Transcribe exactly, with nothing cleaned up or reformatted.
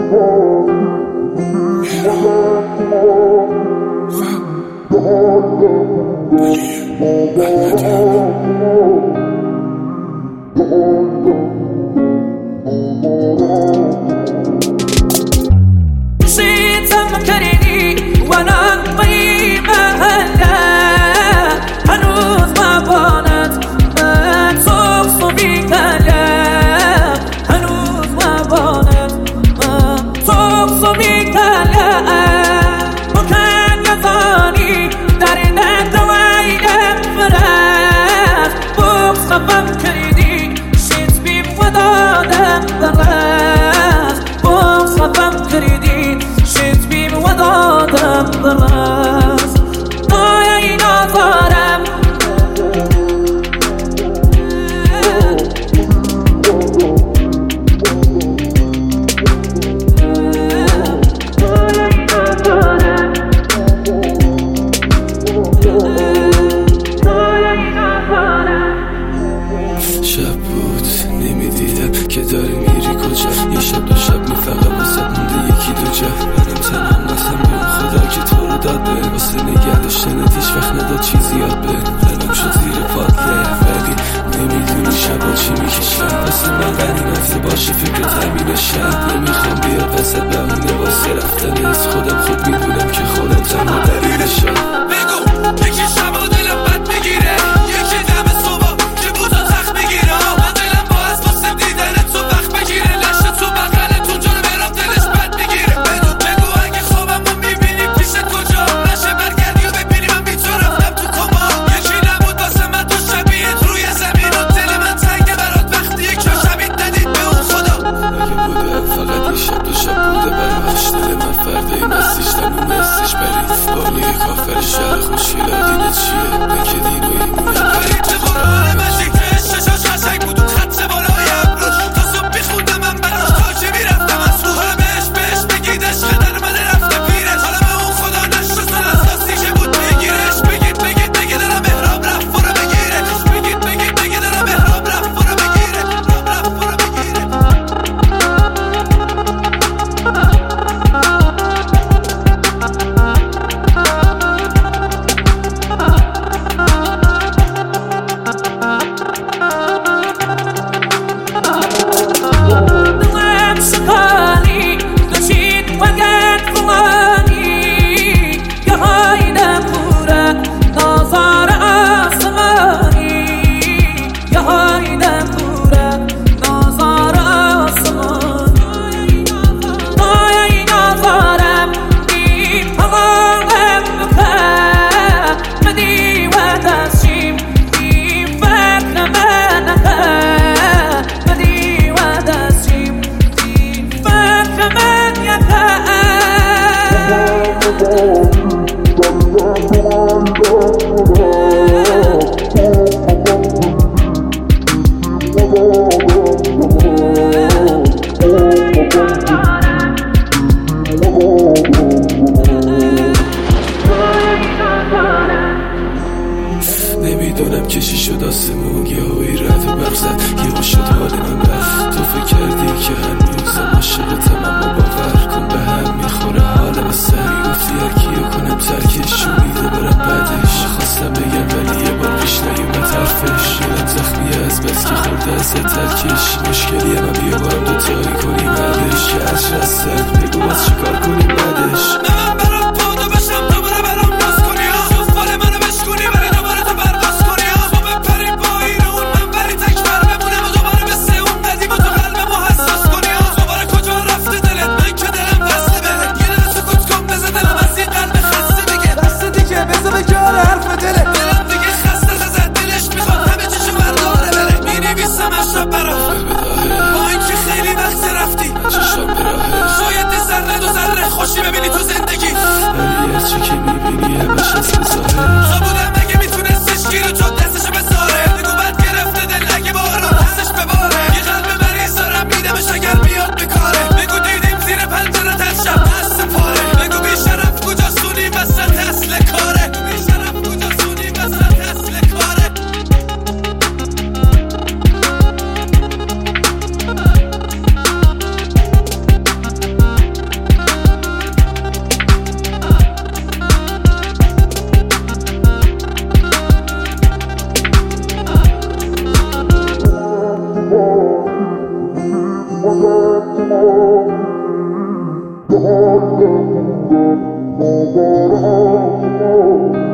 شيتم كريني وانا طيبة هلا هنوز ما بانت ما تصفصفي كلام هنوز ما بانت ما تصفصفي كلام وكان يظاني دارنا دوايلم فراس بوصفم كريني شيت بيم ودادم براس بوصفم كريني شيت بيم ودادم براس ضايعي نظرم شب بود نمیدیدم که داری میری کجا یه شب دو شب می فقط واسه مونده یکی دو جا برم تنم قسم به اون خدا که تو رو داد به واسه نگه داشتنت هیچ وقت نداد چیزی یاد به قلم شد زیر پادله ولی نمیدونی شبا چی میکشم واسه من غنیمته باشه فکر ترمین شب نمیخوام بیاد وسط بمونه واسه رفتن از خودم خوب میدونم که خودم تنها دلیلشم بگو یکی شبا دلم بد میگیره یکی دم صبح که بودا تخت میگیره من دلم با از واسه دیدن تو وقت بگیره لشت تو بغلتون جانو برام دلش بد میگیره بدون بگو اگه خوابم رو میبینی پیش کجا نشه برگردی و ببینی من بی تو رفتم تو کما یکی نبود واسه من تو شبیهت روی زمین و دل من تنگه برات وقتی یک جا شبیه ندید به اون خدا اگه بوده فقط یه شب دو شب بوده برمش دل من فرده این استیش تموم استیش برید بالی کافر شهر خوشیلا دینه چیه من که دین و ایمونم برید به قرآن مجید که ششاش قشنگ بود و خط بالای ابروش تا صبح بیخوندم من براش تا که میرفتم از رو همش بهش بگید عشق در من رفته پیرش حالا به اون خدا نشستن اساسی که بود بگیرش بگید بگید بگید دارم محراب رفت برو بگیرش بگید بگید بگید دارم محراب رفت برو بگیرش رفت برو بگیرش دلم شکانی دچید وقت فلانی یه های نموره نازار آسمانی یه های نموره نازار آسمانی ضایعی نازارم بی پلالم بکن بدی و دستشیم بی فکر منه بدی و دستشیم بی فکر من یکه نمیدونم کشی شد آسمون یه هایی رد و برق زد یه شد حال من رفت تو فکر کردی که هنوزم عاشقتم اما باور کن به هم میخوره حالم از سری گفتی هر کیو کنم ترکش امیده برم بعدش خواستم بگم ولی یه بار پیش نیومد حرفش دلم زخمیه از بس که خورده از یه ترکش مشکلیه من بیا بارم دوتایی کنیم بعدش که عشق از سر بگو باز چیکار کنیم بعدش من برام پادو بشم دوباره برام ناز کنی ها صفال منو بشکنی ولی دوباره تو برداشت کنی ها تو بپری با این اون من ولی تکبر بمونم و دوباره مثل اون ندیم و تو قلبمو حساس کنی ها دوباره کجا رفته دلت من که دلم بسته بهت یه دل سکوت کن بزه دلم از این قلب خسته بگه دست دیگه بزه بگه حرف دلت دلم دیگه خسته زد دلش میخواد همه چیشو برداره بره مینویسم از شب برات با اینکه خیلی وقت رفتی چشم به راهش شاید ذره دو ذره خوشی ببینی تو زندگی Thank you.